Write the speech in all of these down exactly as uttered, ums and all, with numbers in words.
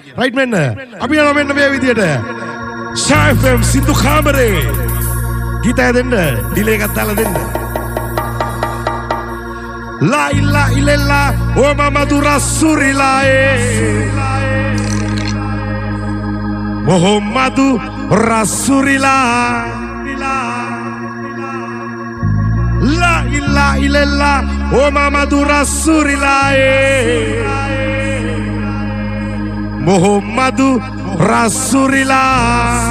Right මෙන්න. අපි යනවා මෙන්න මේ විදියට. Shy F M සින්දු කාමරේ. ගීතය දෙන්න. ඩිලේ එකක් දාලා දෙන්න. La ilaha illallah wa Muhammadur Rasulullah. Muhammadu Rasulullah. La ilaha illallah wa Muhammadur Rasulullah. Muhammadu Rasulullah.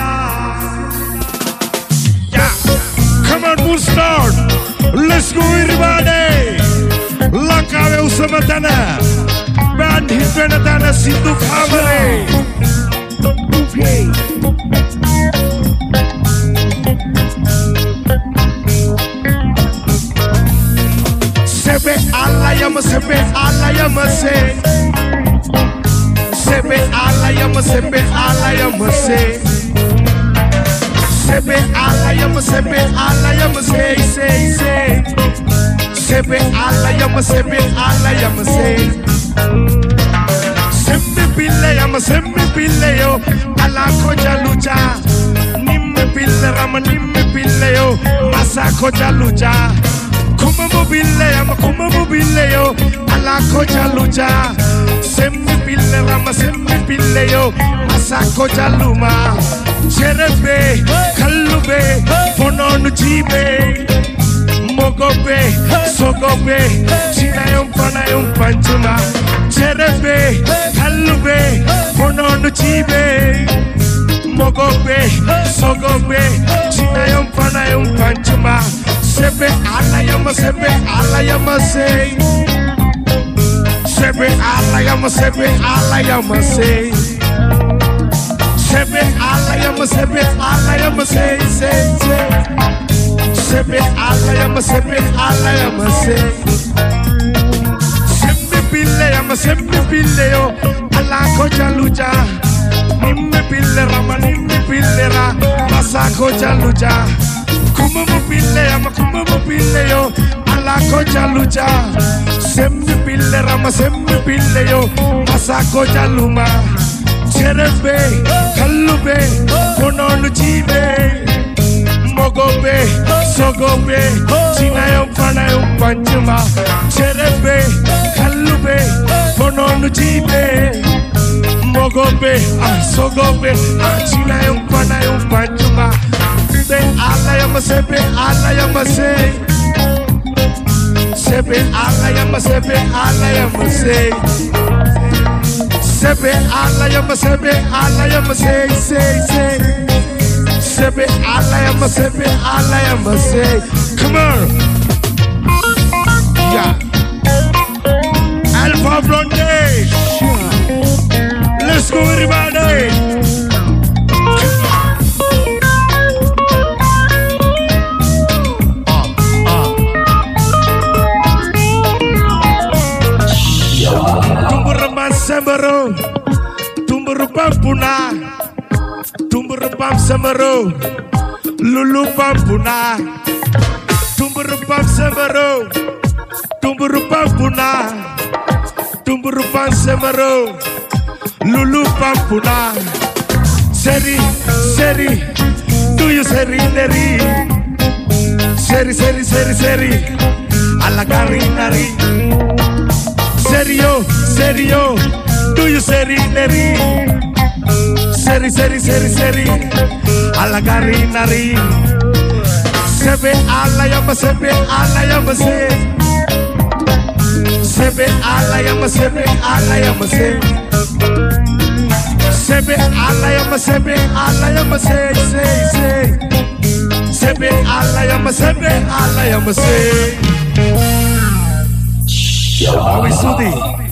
Yeah, come on, we'll start. Let's go everybody. Lakawe usama tana. Band hitwena tana Sindhu Kamare. Okay. Sebe alayama sebe alayama se. Sebe alayama sebe alayama se. Sebe alayama sebe alayama se se se. Sebe alayama sebe alayama se. Sembe pille yama sembe pille yo ala koja lucha. Nimme pille rama nimme pille yo masa koja lucha. Kuma mobile yama kuma mobile yo ala koja lucha. Sembe pille rama sembe pille yo masa koja luma. Cherebe kalube fononu jibe. Mogobe sogobe chinayum panayum panchuma. Cherebe kalube fononu jibe. Mogobe sogobe chinayum panayum panchuma. Sebe alayama sebe alayama say. Sebe alayama sebe alayama say. Sebe alayama sebe alayama say say say. Sebe alayama sebe alayama say. Sembe pille yama sembe pille yo ala koja lucha. Nimme pille rama nimme pille ra masa koja lucha. Kuma mobile yama kuma mobile yo ala koja lucha. Sembe pille rama sembe pille yo masa koja luma. Cherebe kalube fononu jibe. Mogobe sogobe chinayum panayum panchuma. Cherebe kalube fononu jibe. Mogobe ah sogobe ah chinayum panayum panchuma. Sebe alayama sebe alayama se. Sebe alayama sebe alayama se. Sebe alayama sebe alayama se se se. Sebe alayama sebe alayama se. Come on. Yeah. Alpha Blonde. Let's go everybody. Sembaro, tumburu pampuna, tumburu pam sembaro, lulu pampuna, tumburu pam sembaro, tumburu pampuna, tumburu pam sembaro, lulu pampuna. Seri, seri, do you seri neri? Seri, seri, seri, seri, alla carinari. Serio, serio, do you seri neri? Seri, seri, seri, seri, alla carinari. Sebe alayama, sebe alayama se. Sebe alayama, sebe alayama se. Sebe alayama, sebe alayama se, se, se. Sebe alayama, sebe alayama se. Awi Sudi.